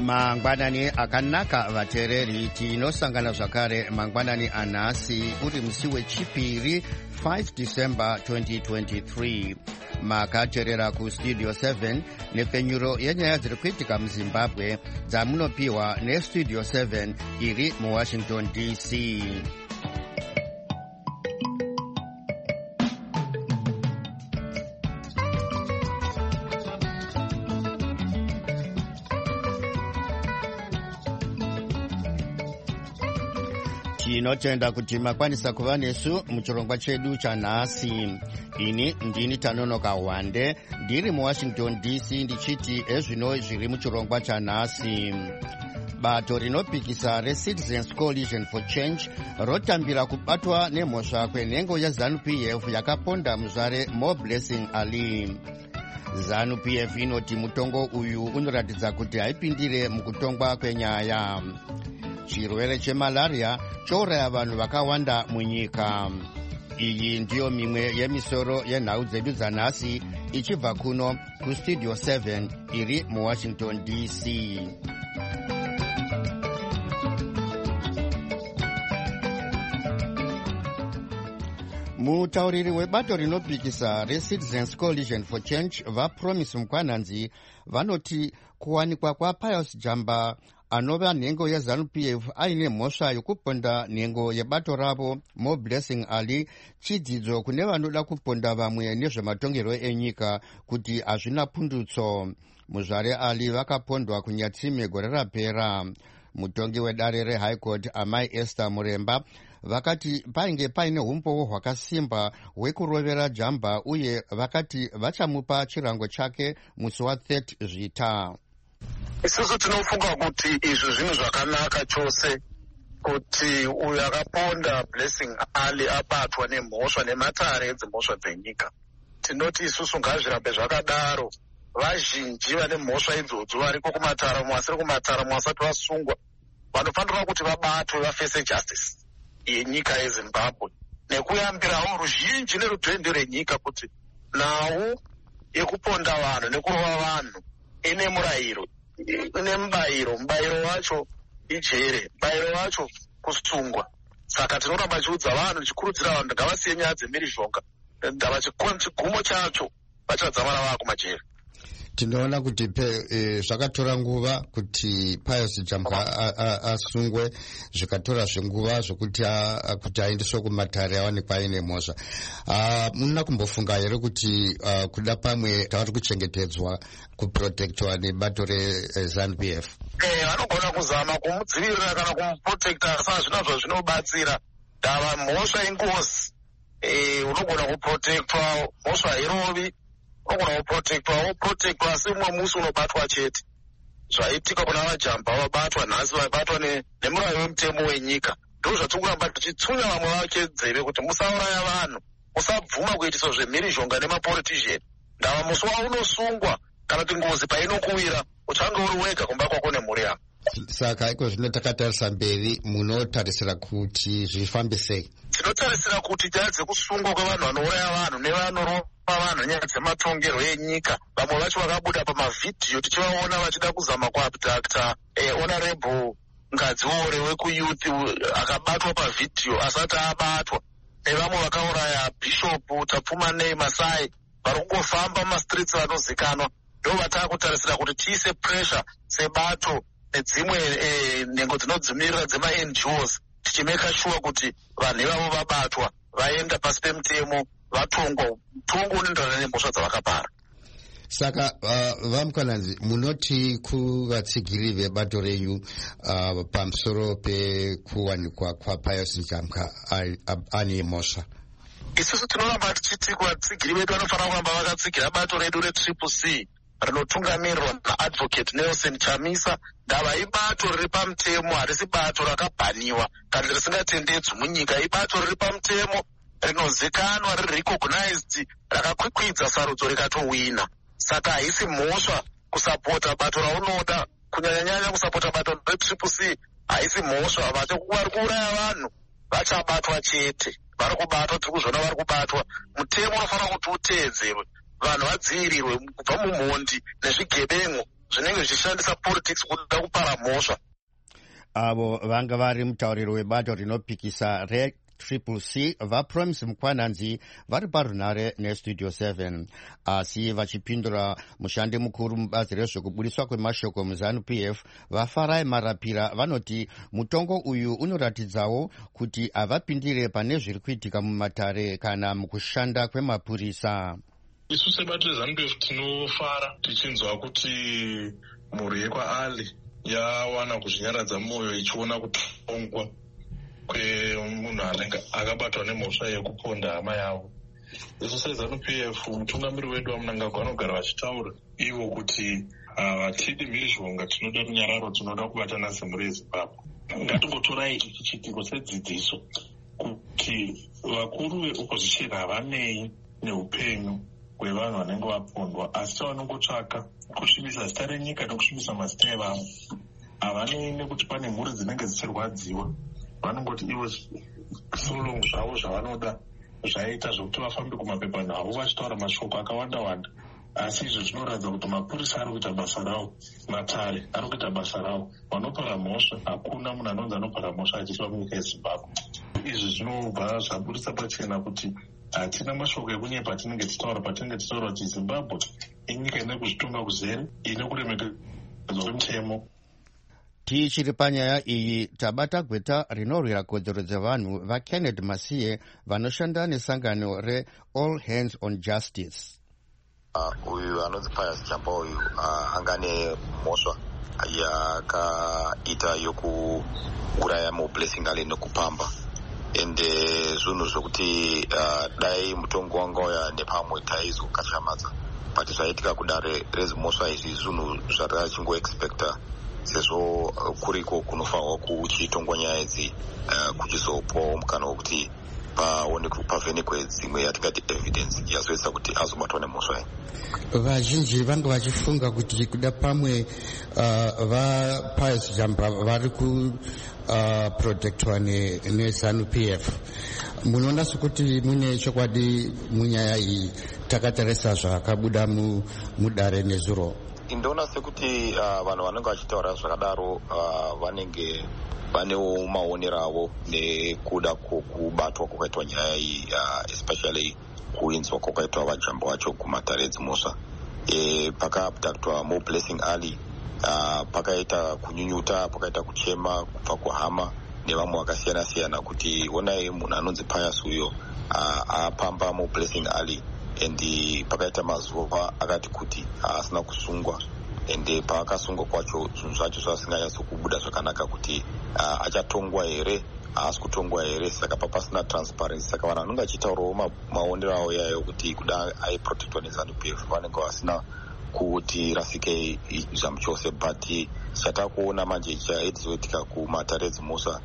mangwanani akanaka vateereri, tinosangana zvakare mangwanani anhasi uri musi wechipiri 5 December 2023. makateerera kustudio 7 nepfenyuro yenyaya dziri kuitika muzimbabwe dzamunopiwa nestudio 7 iri muwashington DC. tinotenda kuti makwanisa kuva nesu muchirongwa chedu chanhasi. ini ndini Tanonoka Wande ndiri muwashington DC ndichiti ezvino zviri muchirongwa chanhasi. bato rinopikisa reCitizens Coalition for Change rotambira kubatwa nemhosva kwenhengo yeZANU-PF yakaponda muzvare Moblessing Ali. ZANU-PF inoti mutongo uyu unoratidza kuti haipindire mukutongwa kwenyaya. chirwere chemalaria chouraya vanhu vakawanda munyika. iyi ndiyo mimwe yemisoro yenhau dzedu dzanhasi ichibva kuno kustudio 7 iri muwashington DC. mutauriri webato rinopikisa reCitizens Coalition for Change vaPromise Mukwananzi vanoti kuwanikwa kwaPius Jamba anova nhengo yeZANU-PF aine mhosva yokuponda nhengo yebato ravo Moblessing Ali chidzidzo kune vanoda kuponda vamwe nezvematongerwo enyika kuti hazvina pundutso. muzvare Ali vakapondwa kunyatsime gore rapera. mutongi wedare reHigh Court Amai Esther Muremba vakati painge paine umbowo hwakasimba hwekurovera Jamba uye vakati vachamupa chirango chake musi wa30 Zvita. isusu tinofunga kuti izvi zvinhu zvakanaka chose kuti uyo akaponda Blessing Ali abatwa nemhosva nematare edzimhosva dzenyika. tinoti isusu ngazvirambe zvakadaro. vazhinji vane mhosva idzodzo variko kumatara vasiri kumatara vasati vasungwa vanofanirwa kuti vabatwe vafese justice yenyika yeZimbabwe nekuyambirawo ruzhinji nerudhende renyika kuti nhau yekuponda vanhu nekurova vanhu ine murayiro, ine mubayiro wacho ijere, mubayiro wacho kusungwa. saka tinoramba tichiudza vanhu tichikurudzira vanhu ngavasiye nyaya dzemhirizhonga, chigumo chacho vachadzamara vava kumajere. tinoona kuti zvakatora nguva kuti Pius Jamba asungwe, zvikatora zvenguva zvokuti aendeswe kumatare awanikwa aine mhosva. muna kumbofunga here kuti kuda pamwe tavari kuchengetedzwa kuprotectwa nebato reZANU-PF? vanogona kuzama kumudzivirira kana kumuprotecta, asi hazvina zvazvinobatsira. ndava mhosva ingozi. unogona kuprotectwa mhosva hairovi, unogona kuprotectwa asi umwe musi unobatwa chete. zvaitika kuna vaJamba vabatwa nhasi, vabatwa nemurayo wemutemo wenyika. ndo zvatiri kuramba tichitsunya vamwe vake nzeve kuti musauraya vanhu, musabvuma kuitiswa zvemhirizhonga nemapolitician. ndava musi waunosungwa kana kuti ngozi painokuwira uchange uri wega kumba kwako nemhuri yako. saka iko zvino takatarisa mberi, munotarisira kuti zvifambe sei? tinotarisira kuti nyaya dzekusungwa kwevanhu vanouraya vanhu nevanorova vanhu nyaya dzematongerwo enyika, vamwe vacho vakabuda pamavhidhiyo tichivaona vachida kuzama kuabducta honorable Ngadziore wekuyouth akabatwa pavhidhiyo asati abatwa, nevamwe vakauraya bhishopu Tapfuma Nei Masai vari kungofamba mumastreets vanozikanwa. ndo vatakutarisira kuti tiise pressure sebato nedzimwe nhengo dzinodzimirira dzema-NGOs tichimeka sure kuti vanhu ivavo vabatwa vaenda pasi pemutemo vatongwa mutongo unoenderana nemhosva dzavakapara. saka vaMukwananzi, munoti kuvatsigiri vebato renyu pamusoro pekuwanikwa kwaPius Jamba ane mhosva? isusu tinoramba tichiti kuvatsigiri vedu vanofanira kuramba vakatsigira bato redu reCCC rinotungamirirwa naadvocate Nelson Chamisa. ndava ibato riri pamutemo, harisi bato rakabhaniwa kana risingatendedzwi munyika. ibato riri pamutemo, rinozikanwa, riri recognized, rakakwikwidza sarudzo rikatowina. saka haisi mhosva kusapota bato raunoda, kunyanyanyanya kusapota bato reCCC haisi mhosva. vari kuuraya vanhu vachabatwa chete, vari kubatwa, tiri kuzviona vari kubatwa. mutemo unofanira kuti uteedzerwe, vanhu vadzivirirwe kubva mumhondi nezvigebengo zvinenge zvichishandisa politics kuda kupara mhosva. Avo vanga vari mutauriro webato rinopikisa RCCC vaPromise Mukwananzi vari parunare nestudio 7, asi vachipindura mushandi mukuru mubazi rezvekubudiswa kwemashoko muZANU-PF vaFarai Marapira vanoti mutongo uyu unoratidzawo kuti havapindire pane zviri kuitika mumatare kana mukushanda kwemapurisa. Isu sebato reZANU-PF tinofara tichinzwa kuti mhuri yekwaAli yawana kuzvinyaradza mwoyo ichiona kutongwa kwemunhu anenge akabatwa nemhosva yekuponda hama yavo. Isu seZANU-PF mutungamiri wedu waMnangagwa vanogara vachitaura ivo kuti hatidi mhirizhonga, tinoda runyararo, tinoda kubatana semhuri yeZimbabwe. Ngatingotorai ichi chitiko sedzidziso kuti vakuru veopposition havanei neupenyu hwevanhu vanenge vapondwa, asi vanongotsvaka kusvibisa zita renyika nekusvibisa mazita evamwe. Havanei nekuti pane mhuri dzinenge dzichirwadziwa, vanongoti ivo solong zvavo zvavanoda zvaita zvokuti vafambe kumapepanhau vachitaura mashoko akawanda-wanda. Asi izvo zvinoratidza kuti mapurisa ari kuita basa ravo, matare ari kuita basa ravo. Vanopara mhosva, hakuna munhu anonzi anopara mhosva achiiswa munyika yeZimbabwe. Izvi zvinobva zvaburitsa pachena kuti hatina mashoko ekunyepa patinenge tichitaura kuti Zimbabwe inyika ine kuzvitonga kuzere, ine kuremekedzwa kwemutemo. Tichiri panyaya iyi tabata gweta rinorwira kodzero dzevanhu vaKenneth Masiye vanoshanda nesangano reAll Hands on Justice. Uyu anonzi Pius Chamba uyu angane mhosva yakaita yokuuraya muBlessing Ali nekupamba, ende zvinhu zvokuti dai mutongo wanga uya nepamwe taizokashamadza, but zvaitika kudare rezimhosva izvi zvinhu zvatakachingoexpecta sezvo kuriko kunofanirwa kuchitongwa nyaya idzi kuchizopawo mukana wokuti pavhenekwe dzimwe yatingati evidence yazoisa kuti azobatwa nemhosva iyi. Vazhinji vanga vachifunga kuti kuda pamwe vaPius Chamba vari kuprotectwa neZANU-PF. Munoona sokuti mune chokwadi munyaya iyi takatarisa zvakabuda mudare nezuro? Indoona sekuti vanhu vanenge vachitaura zvakadaro vanenge vanewo maonero avo nekuda kubatwa kwakaitwa nyaya iyi, especially kuinzwa kwakaitwa vajamba vacho kumatare edzimhosva. Pakabhadhaktwa muBlessing Ali, pakaita kunyunyuta, pakaita kuchema kubva kuhama nevamwe vakasiyana-siyana kuti onai munhu anonzi Pius uyo apamba muBlessing Ali, endi pakaita mazuva akati kuti haasina kusungwa, ende paakasungwa kwacho zvinhu zvacho zvasinganyatso kubuda zvakanaka kuti achatongwa here, haasi kutongwa here. Saka papasina transparency, saka vanhu vanenge vachitaurawo maonero avo yayo kuti kuda aiprotectwa neZANU-PF vanenge vasina kuti rasike zvamu chose. But chatakuona manje chaizoitika kumatare edzimhosva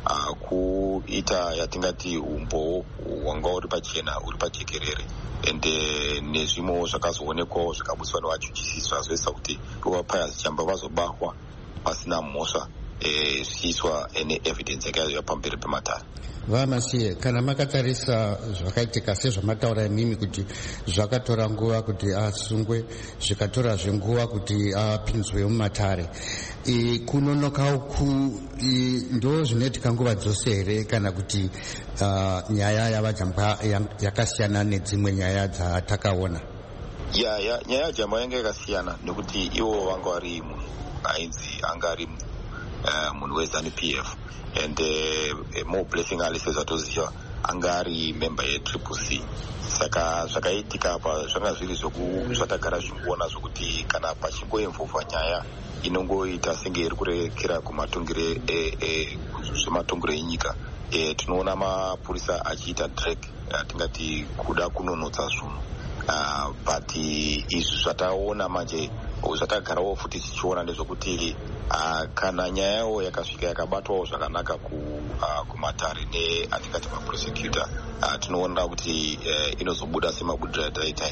kuita yatingati umbowo wanga uri pachena, uri pajekerere, ende nezvimwewo zvakazoonekwawo zvikabutswa nevachuchisi zvazoisa kuti vaPius Chamba vazobatwa pasina mhosva zvichiiswa neevidence yakaiya pamberi pematare. VaMasiye, kana makatarisa zvakaitika sezvamataura imimi kuti zvakatora nguva kuti asungwe, zvikatorazve nguva kuti apinzwe mumatare, kunonoka uku ndo zvinoitika nguva dzose here kana kuti nyaya yavajamba yakasiyana nedzimwe nyaya dzatakaona? Nyaya yajamba yanga yakasiyana nekuti ivo vanga vari munhu ainzi anga ari munhu weZANU-PF, and muBlessing Ali sezvatoziva anga ari member yeCCC. Saka zvakaitika apa zvanga zviri zvatagara zvikuona zvokuti kana pachingoemvovha nyaya inongoita senge iri kurekera kumatongere zvematongero enyika, tinoona mapurisa achiita drag, atingati kuda kunonotsa zvinhu. But izvi zvataona manje zvatagarawo futi tichiona ndezvokuti kana nyaya yawo yakasvika yakabatwawo zvakanaka kumatare neatingati maprosecutor, tinoona kuti inozobuda semabudiro ataita.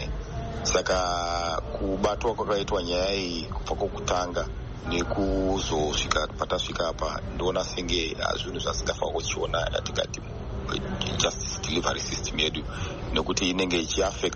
Saka kubatwa kwakaitwa nyaya iyi kubva kwokutanga nekuzosvika patasvika apa, ndoona senge zvinhu zvasingafanira kuchiona yatingati justice delivery system yedu, nekuti inenge ichiafecta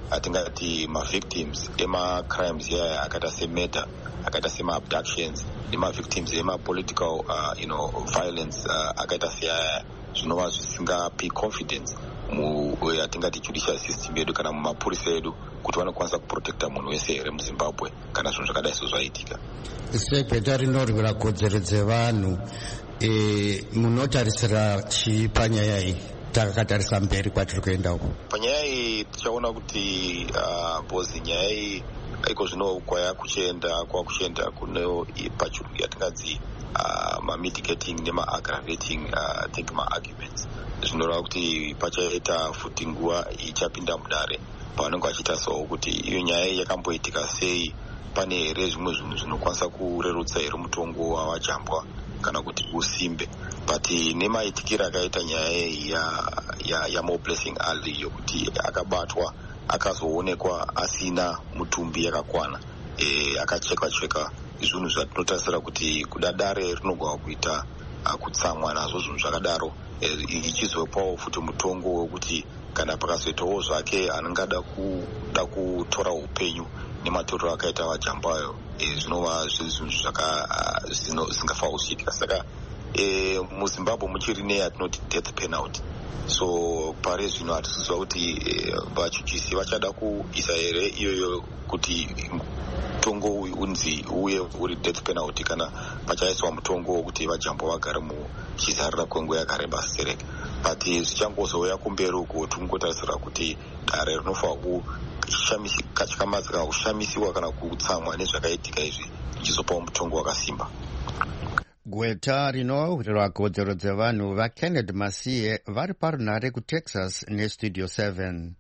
atingati mavictims ema-crimes yaya akaita semurder, akaita sema-abductions, nemavictims ema-political violence akaita seyaya, zvinova zvisingapi confidence atingati judicial system yedu kana mumapurisa edu kuti vanokwanisa kuprotecta munhu wese here muzimbabwe kana zvinhu zvakadai sezvaitika. Seketa rinorwira kodzero dzevanhu, munotarisira chii panyaya iyi takatarisa mberi kwatiri kuenda uko? Panyaya iyi tichaona kuti bozi nyaya iyi iko zvino kwakuchienda kuno pachirungu yatingadzi ma-mitigating nema-aggravating ma-arguments, zvinoreva kuti pachaita futi nguva ichapinda mudare pavanenge vachitasawo kuti iyo nyaya yakamboitika sei, pane here zvimwe zvinhu zvinokwanisa kurerutsa here mutongo wavajambwa kana kuti usimbe. But nemaitikiro akaita nyaya yaMo Blessing Ali yokuti akabatwa akazoonekwa asina mutumbi yakakwana, akachekwa zvinhu zvatinotarisira kuti kudadare rinogona kuita kutsamwa nazvo zvinhu zvakadaro, ichizopawo futi mutongo wekuti kana pakazoitawo zvake anongada kutora upenyu nematorero akaita vajambayo, zvinova zvinhu zvisingafa kuchitika. Saka muzimbabwe muchiri neyatinoti death penalty. So pari zvino hatisiziva kuti vachuchisi vachada kuisa here iyoyo kuti mutongo uyu unzi uye uri death penalty kana pachaiswa mutongo wokuti vajambwa vagare muchizarira kwenguva yakareba sereka. But zvichangozouya kumberi uko tingotarisira kuti dare rinofanira kachikamatsa kushamisiwa kana kutsamwa nezvakaitika izvi ichizopawo mutongo wakasimba. Gweta rinowirwa kodzero dzevanhu vaKennedy Masiye vari parunhare kuTexas neStudio 7.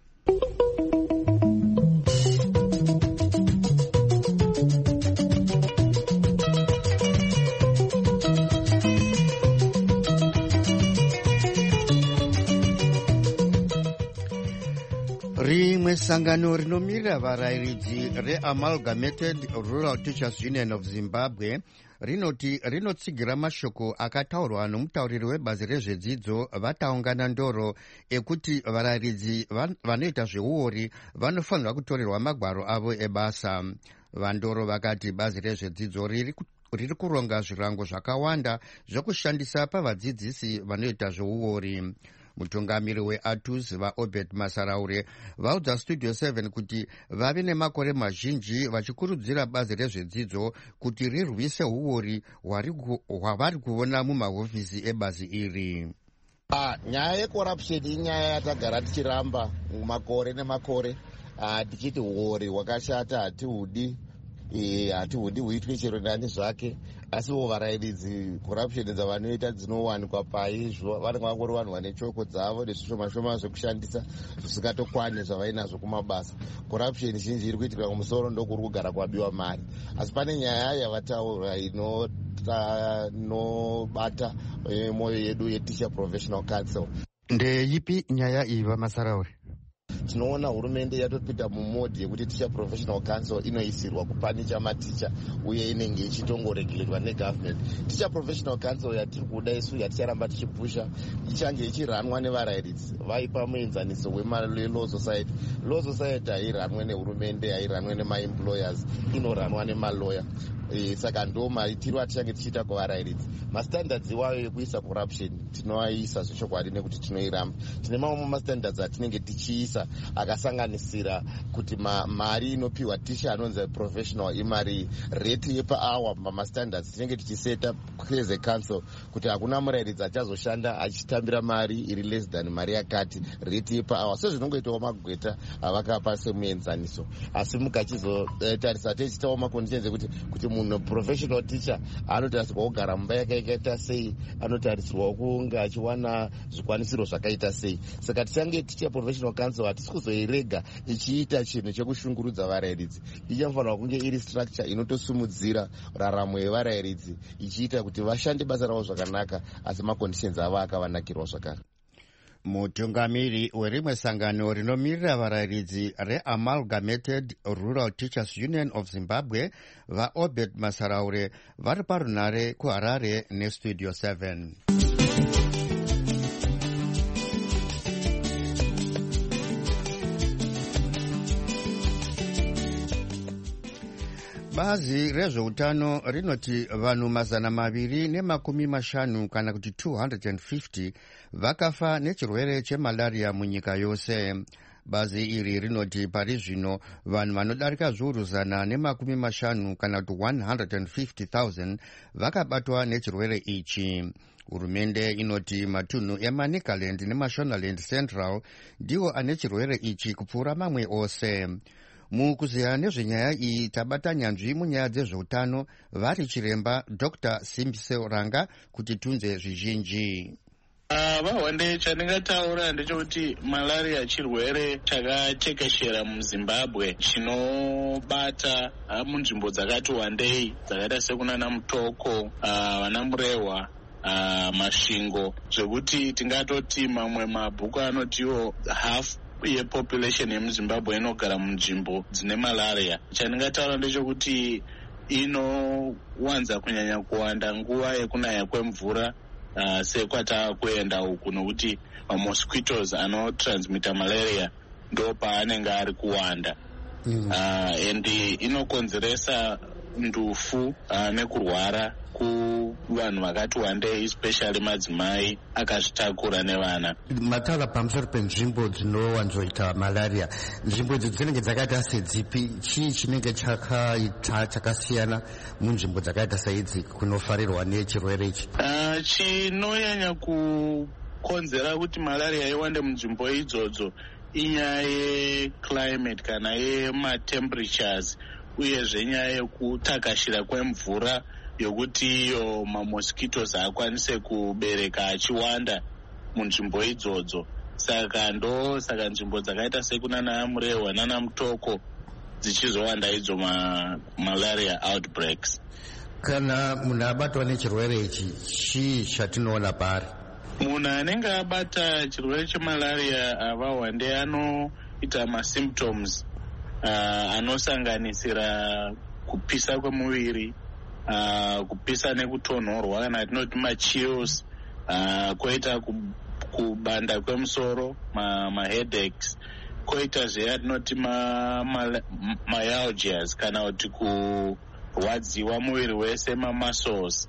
Rimwe sangano rinomirira varayiridzi reAmalgamated Rural Teachers Union of Zimbabwe rinoti rinotsigira mashoko akataurwa nomutauriri webazi rezvedzidzo vataungana ndoro ekuti varayiridzi vanoita zveuori vanofanirwa kutorerwa magwaro avo ebasa. Vandoro vakati bazi rezvedzidzo riri kuronga zvirango zvakawanda zvokushandisa pavadzidzisi vanoita zveuori. Mutungamiri weATUS vaObed Masaraure vaudza Studio 7 kuti vave nemakore mazhinji vachikurudzira bazi rezvedzidzo kuti rirwise uori hwavari kuona mumahofisi ebazi iri. Nyaya yecorruption inyaya yatagara tichiramba makore nemakore, tichiti uori hwakashata hatihudi huitwe chero ndani zvake, asiwo varayiridzi corruption dzavanoita dzinowanikwa paizvo vanenge vangori vanhu vane choko dzavo nezvishoma zvekushandisa zvisingatokwani zvavainazvo kumabasa. Corruption zhinji iri kuitika kumusoro ndokuri kugara kwabiwa mari, asi pane nyaya yavataura inobata mwoyo yedu yeTeacher Professional Council. Ndeyipi nyaya iyi vaMasaraure? Tinoona hurumende yatopinda mumodhi yekuti Teacher Professional Council inoisirwa kupanicha maticha uye inenge ichitongoregulerwa negovernment. Teacher Professional Council yatiri kuda isu yaticharamba tichipusha ichange ichiranwa nevarayiridzi vaipa muenzaniso welaw society. Law society hairanwe nehurumende, hairanwe nemaemployers, inoranwa nemaloya. Saka ndo maitiro atichange tichiita kuvarayiridzi. Mastandards iwayo ekuisa corruption tinoaisa zvechokwadi nekuti tinoiramba. Tine mamwe mastandards atinenge tichiisa akasanganisira kuti mari inopiwa tisha anonzi professional imari rate yepahour. Mastandards tinenge tichiseta as a council kuti hakuna murayiridzi achazoshanda achitambira mari iri less than mari yakati rate yepahour. So zvinongoitawo magweta avakapa semuenzaniso, asi mukachizotarisa tichitawo maconditions ekuti munhu professional teacher anotarisirwa kugara mumba yakaita sei, anotarisirwa kunge achiwana zvikwanisiro zvakaita sei. Saka tichange Teacher Professional Council hatisi kuzoirega ichiita chinhu chekushungurudza varayiridzi. Ichafanirwa kunge iri structure inotosimudzira raramo yevarayiridzi ichiita kuti vashande basa ravo zvakanaka, asi maconditions avo akavanakirwa zvakare. Mutungamiri werimwe sangano rinomirira varayiridzi reAmalgamated Rural Teachers Union of Zimbabwe vaObed Masaraure vari parunhare kuHarare neStudio 7. Bazi rezveutano rinoti vanhu 250 kana kuti 250 vakafa nechirwere chemalaria munyika yose. Bazi iri rinoti pari zvino vanhu vanodarika zviuru 150 kana kuti 150,000 vakabatwa nechirwere ichi. Hurumende inoti matunhu eManicaland neMashonaland Central ndiwo ane chirwere ichi kupfuura mamwe ose. Mukuziya nezvenyaya iyi tabata nyanzvi munyaya dzezveutano vari chiremba Dr. Simbiso Ranga kuti tunze zvizhinji. Vahwande chandingataura ndechekuti malaria chirwere chakatekeshera muZimbabwe chinobata munzvimbo dzakati wandei dzakaita sekunana Mutoko, vana Murehwa, Masvingo, zvekuti tingatoti mamwe mabhuku anotiwo half yepopulation yemuZimbabwe inogara munzvimbo dzine malaria. Chandingataura ndechekuti inowanza kunyanya kuwanda nguva yekunaya kwemvura sekwatakuenda uku, nokuti mamosquitos anotransmita malaria ndo paanenge ari kuwanda. And inokonzeresa ndufu nekurwara kuvanhu vakati wandei, especially madzimai akazvitakura nevana. Mataura pamusoro penzvimbo dzinowanzoita malaria, nzvimbo idzi dzinenge dzakaita sedzipi? Chii chinenge chakasiyana munzvimbo dzakaita saidzi kunofarirwa nechirwere ichi? Chinonyanya kukonzera kuti malaria iwande munzvimbo idzodzo inyaya yeclimate kana yematemperatures, uyezve nyaya yekutakashira kwemvura yokuti iyo mamosquitos akwanise kubereka achiwanda munzvimbo idzodzo. Saka nzvimbo dzakaita sekunana Murehwa nana Mutoko dzichizowanda idzo malaria outbreaks. Kana munhu abatwa nechirwere ichi, chii chatinoona pari? Munhu anenge abata chirwere chemalaria avahwande anoita masymptoms anosanganisira kupisa kwemuviri, kupisa nekutonhorwa kana atinoti machills, koita kubanda kwemusoro, maheadaches, koita zve atinoti myalgias kana kuti kurwadziwa muviri wese, mamuscles,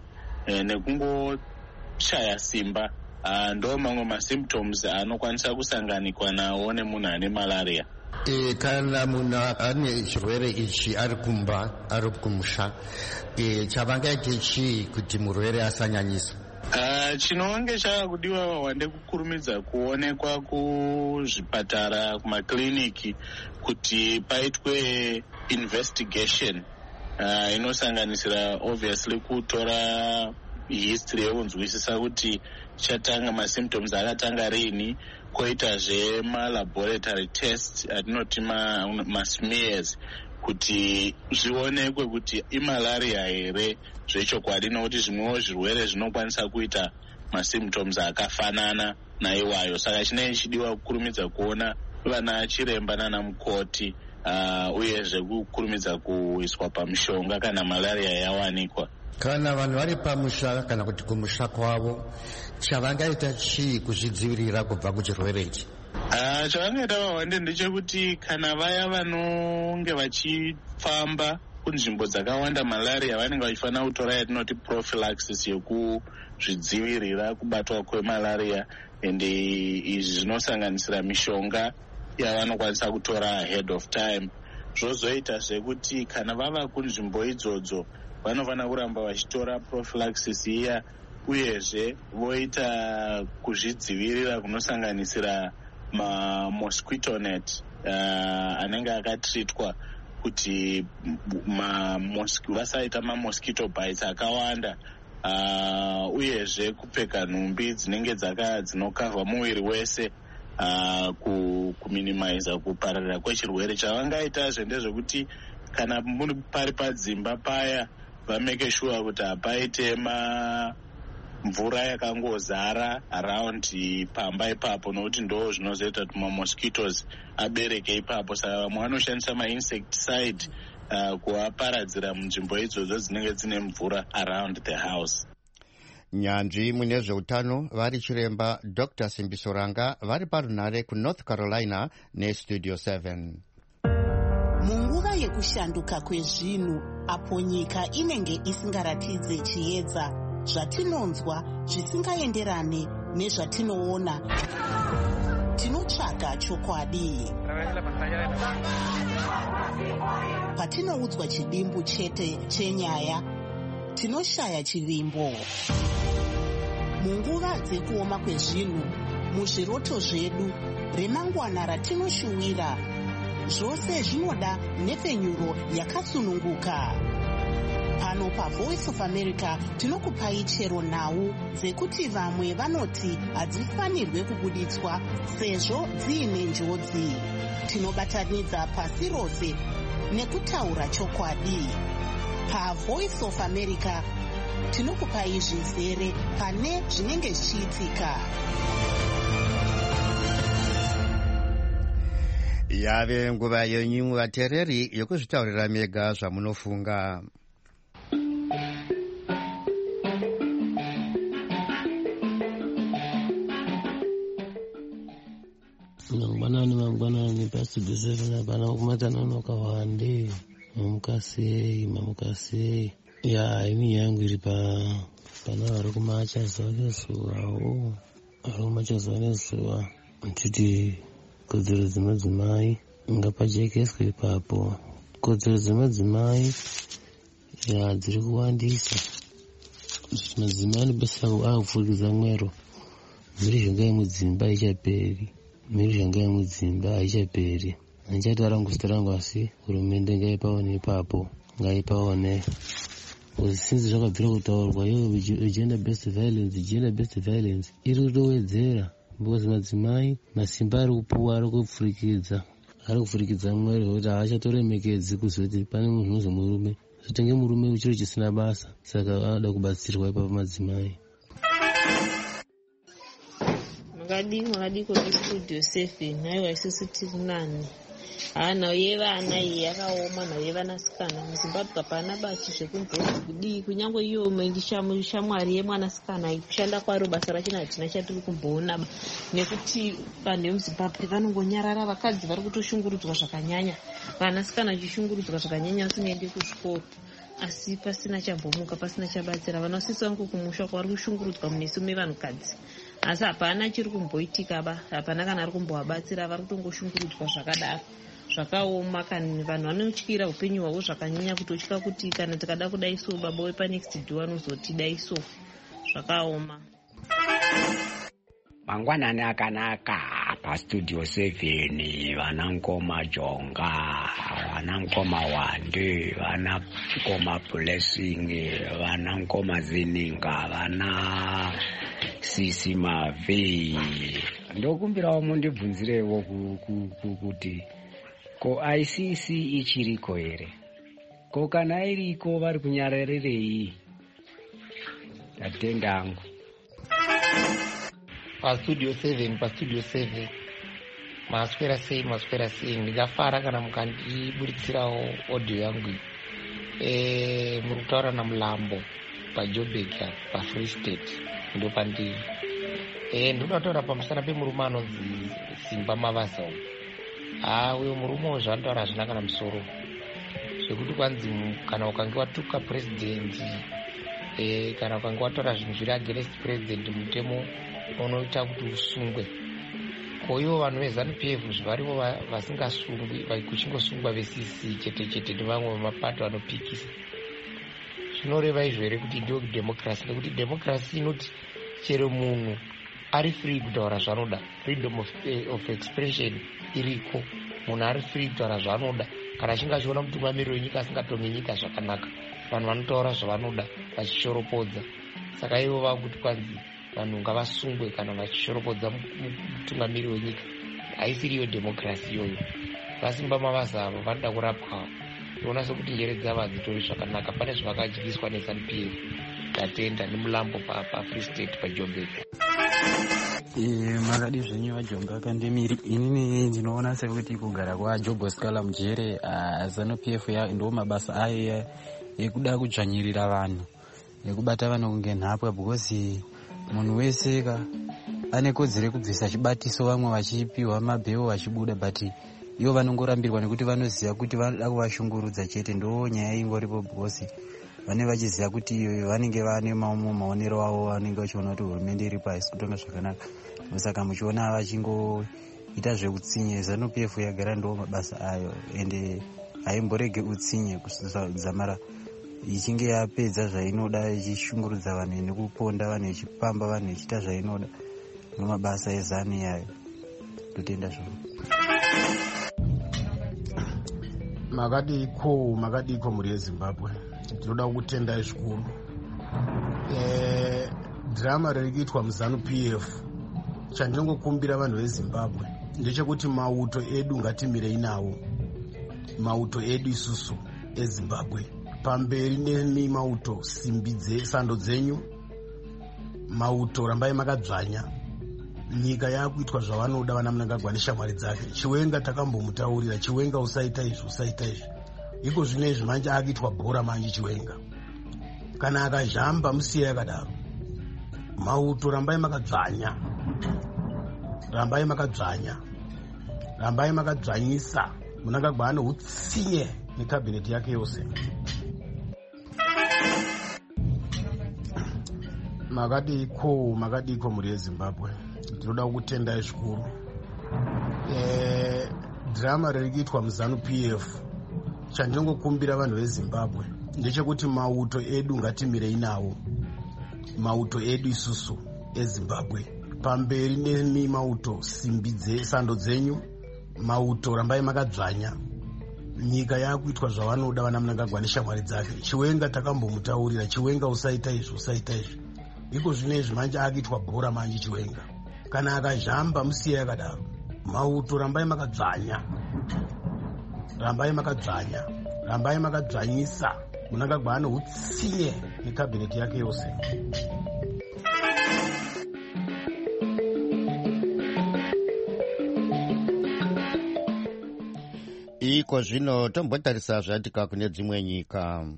nekungoshaya simba. Ndo mamwe masymptoms anokwanisa kusanganikwa nawo nemunhu ane malaria. Kana munhu ane chirwere ichi ari kumba, ari kumusha, chavangaite chii kuti murwere asanyanyisa? Chinonge chavakudiwa vahwande kukurumidza kuonekwa kuzvipatara, kumakliniki, kuti paitwe investigation inosanganisira obviously kutora history yekunzwisisa kuti chatanga masymptoms akatanga rini, koitazve malaboratory test atinoti masmears, kuti zvionekwe kuti imalaria here zvechokwadi, nokuti zvimwewo zvirwere zvinokwanisa kuita masymptoms akafanana naiwayo. Saka chinenge chidiwa kukurumidza kuona vana chiremba nana mukoti, uyezve kukurumidza kuiswa pamushonga kana malaria yawanikwa. Kana vanhu vari pamusha kana kuti kumusha kwavo, chavangaita chii kuzvidzivirira kubva kuchirwere ichi? Chavangaita vahwande ndechekuti kana vaya vanonge vachifamba kunzvimbo dzakawanda malaria vanenge vachifanira kutora yatinoti prophylaxis yekuzvidzivirira kubatwa kwemalaria, ende izvi zvinosanganisira mishonga yavanokwanisa kutora ahead of time. Zvozoita zvekuti kana vava kunzvimbo idzodzo vanofanira kuramba vachitora prophylaxis iya, uyezve voita kuzvidzivirira kunosanganisira mamosquito net anenge akatreatwa kuti vasaita mamosquito bites akawanda, uyezve kupfeka nhumbi dzinenge dzinokavha muviri wese, kuminimiza kupararira kwechirwere. Chavangaitazve ndezvekuti kana muri pari padzimba paya, vameke sure kuti hapaite mvura yakangozara around pamba ipapo, nokuti ndo zvinozoita kuti mamosquitos abereke ipapo. Saka vamwe vanoshandisa mainsecticide kuvaparadzira munzvimbo idzodzo dzinenge dzine mvura around the house. Nyanzvi mune zveutano vari chiremba Dr. Simbiso Ranga vari parunhare kuNorth Carolina neStudio 7. Munguva yekushanduka kwezvinhu apo nyika inenge isingaratidze chiedza, zvatinonzwa zvisingaenderane nezvatinoona. Tinotsvaga chokwadi. Patinoudzwa chidimbu chete chenyaya, tinoshaya chivimbo. Munguva dzekuoma kwezvinhu, muzviroto zvedu, remangwana ratinoshuwira, zvose zvinoda nhepfenyuro yakasununguka. Pano paVoice of America tinokupai chero nhau dzekuti vamwe vanoti hadzifanirwe kubuditswa sezvo dziine njodzi. Tinobatanidza pasi rose nekutaura chokwadi. PaVoice of America tinokupai zvizere pane zvinenge zvichiitika. Yave nguva yenyu vateereri yokuzvitaurira mega zvamunofunga. mangwanani pasidhisevena pana kumatananoka wande mamukasei ya imi yangu iri pana vari kumachazuva nezuva titi kodzero dzemadzimai ngapajekeswe ipapo. Kodzero dzemadzimai ya dziri kuwandisa. Madzimai anopesa akupfurikidza mwero. Mhuri zhanga yemudzimba haichaperi. Handichataura nguzita rangu asi hurumende ngaipaone ipapo, ngaipaone. Since zvakabvira kutaurwa gender based violence iri kutowedzera, because madzimai masimba ari kupuwa ari kufurikidza mwero kuti haachatoremekedzi kuzoti pane munhu unozi murume, zvotenge murume chiro chisina basa, saka anoda kubatsirwa ipapo madzimai. Makadiko kustudio 7 haiwa isusu tiri nani nayo yevana iyi yakaoma, nayo yevanasikana muZimbabwe hapana bachi zvekunzonzi kudii, kunyange iyo shamwari yemwanasikana kushanda kwaro basa rachina hatina chatiri kumboona, nekuti vanhu vemuZimbabwe vanongonyarara. Vakadzi vari kutoshungurudzwa zvakanyanya, vanasikana vachishungurudzwa zvakanyanya vasingaendi kuzvikoro, asi pasina chambomuka, pasina chabatsira. Vana vasisi vangu kumusha kwavari kushungurudzwa munesu mevanhukadzi, asi hapana chiri kumboitika ba, hapana kana ari kumbovabatsira, vari kutongoshungurudzwa zvakadaro zvakaoma. Vanhu vanotyira upenyu hwavo zvakanyanya, kutotya kuti kana tikada kudaiso baba wepanext door anozotidaiso. Zvakaoma. Mangwanani akanaka pastudio 7, vanangoma Jonga, vanangoma Wande, vanangoma Blessing, vanangoma Zininga, vana Sisi Mave. Ndokumbirawo mundibvunzirewo kuti ko ICC ichiriko here? Ko kana iriko vari kunyararerei? Tatendangu. Pastudio 7 maswera sei ndingafara kana mukandiburitsirawo audio yangu muri kutaura namulambo paJoburg paFree State ndo pandiri. Ndinoda kutaura pamusana pemurume anonzi Simba Mavaza. Uyo murume zvandaura hazvina kana musoro, zvekuti kwanzi kana ukange watuka president, kana ukange wataura zvinhu zviri against president, mutemo unoita kuti usungwe. Koivo vanhu veZANU-PF zvivarivo vasingasungwi, kuchingosungwa veCC chete nevamwe vemapato vanopikisa. Zvinoreva izvo here kuti ndio democracy? Nekuti democracy inoti chero munhu ari free kutaura zvanoda, freedom of expression iriko, munhu ari free kutaura zvanoda. Kana achinge achiona mutungamiri wenyika asingatongi nyika zvakanaka, vanhu vanotaura zvavanoda vachishoropodza. Saka ivo vakuti kwanzi vanhu ngavasungwe kana vachishoropodza mutungamiri wenyika. Haisiriyo democracy iyoyo. Vasimba Mavaza avo vanoda kurapwa. Toona sekuti njere dzavo hadzitori zvakanaka. Pane zvavakadyiswa neZANU-PF. Tatenda nemulambo paFree State paJoburg. Makadi zvenyu vaJonga kandemiri. Inini ndinoona sekuti kugara kwaJob Sikala mujere ZANU-PF ndo mabasa ayo ekuda kudzvanyirira vanhu, ekubata vanhu kunge nhapwa, because munhu wese ane kodzero kubvisa chibatiso, vamwe vachipiwa mabheo vachibuda, but ivo vanongorambirwa nekuti vanoziva kuti vanoda kuvashungurudza chete. Ndo nyaya ingoripo bhosi, vanenge vachiziva kuti vanenge vane maonero avo, vanenge vachiona kuti hurumende iripo haisi kutonga zvakanaka. Saka muchiona vachingoita zvekutsinye. ZANU-PF yagara ndo mabasa ayo ende haimborege utsinye kudzamara ichinge yapedza zvainoda ichishungurudza vanhu nekuponda vanhu ichipamba vanhu ichiita zvainoda. Nomabasa ezanu yayo. Totenda zvo. makadiko muri yeZimbabwe, tinoda kutendai zvikuru. Drama riri kuitwa muZANU-PF, chandinongokumbira vanhu veZimbabwe ndechekuti mauto edu ngatimirei nawo, mauto edu isusu eZimbabwe pamberi nemi mauto simbi sando dzenyu, mauto rambai makadzvanya. Nyika yakuitwa zvavanoda vana Mnangagwa neshamwari dzake. Chiwenga takambomutaurira, Chiwenga usaita izvi usaita izvi. Iko zvinezvi manje akuitwa bhora manje Chiwenga. Kana akazhamba musiya yakadaro. Mauto rambai makadzvanya, rambai makadzvanya, rambai makadzvanyisa. Mnangagwa ane utsinye nekabineti yake yose. Makadiko muri yeZimbabwe, tinoda kutendai zvikuru. Drama riri kuitwa muZANU-PF, chandinongokumbira vanhu veZimbabwe ndechekuti mauto edu ngatimirei nawo, mauto edu isusu eZimbabwe pamberi nemi mauto simbi sando dzenyu, mauto rambai makadzvanya. Nyika yakuitwa zvavanoda vana Mnangagwa neshamwari dzake. Chiwenga takambomutaurira, Chiwenga usaita izvi usaita izvi. Iko zvinezvi manje akuitwa bhora manje Chiwenga. Kana akazhamba musiya yakadaro. Mauto rambai makadzvanya, rambai makadzvanya, rambai makadzvanyisa. Mnangagwa ane utsinye nekabineti yake yose. Iko zvino tombotarisa zvatika kune dzimwe nyika.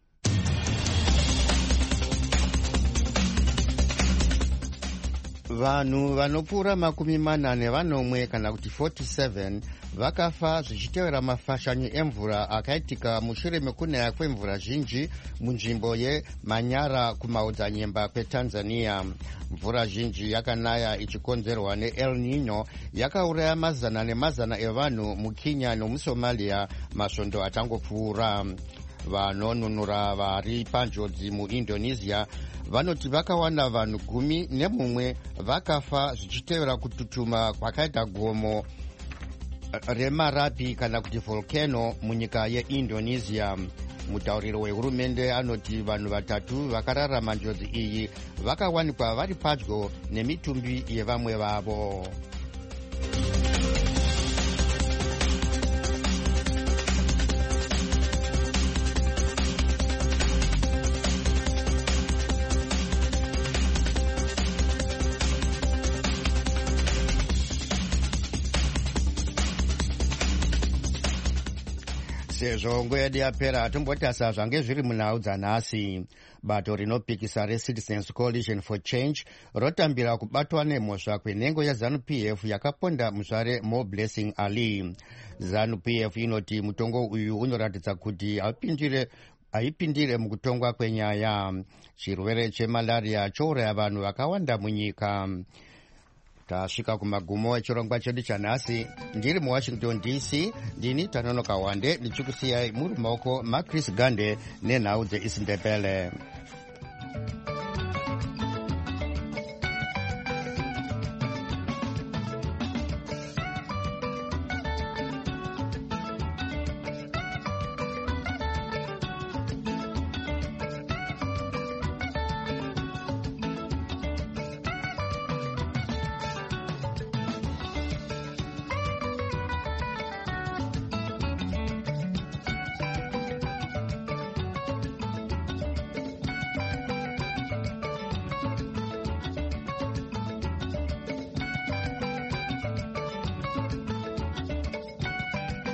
Vanhu vanopfuura 40 kana kuti 47 vakafa zvichitevera mafashanyi emvura akaitika mushure mekunaya kwemvura zhinji munzvimbo yeManyara kumaodzanyemba kweTanzania. Mvura zhinji yakanaya ichikonzerwa neEl Nino yakauraya mazana nemazana evanhu muKenya nomuSomalia masvondo atangopfuura. Vanonunura vari panjodzi muIndonesia vanoti vakawana vanhu 11 vakafa zvichitevera kututuma kwakaita gomo reMarapi kana kuti volcano munyika yeIndonesia. Mutauriro wehurumende anoti vanhu 3 vakararama njodzi iyi vakawanikwa vari padyo nemitumbi yevamwe vavo. Sezvo nguva yedu yapera tombotasa zvange zviri munhau dzanhasi. Bato rinopikisa reCitizens Coalition for Change rotambira kubatwa nemhosva kwenhengo yeZANU-PF yakaponda muzvare Mo Blessing Ali. ZANU-PF inoti mutongo uyu unoratidza kuti haipindire mukutongwa kwenyaya. Chirwere chemalaria chouraya vanhu vakawanda munyika. Tasvika kumagumo echirongwa chedu chanhasi. Ndiri muWashington DC, ndini Tanonoka Wande ndichikusiyai muri maoko maChris Gande nenhau dzeIsindebele.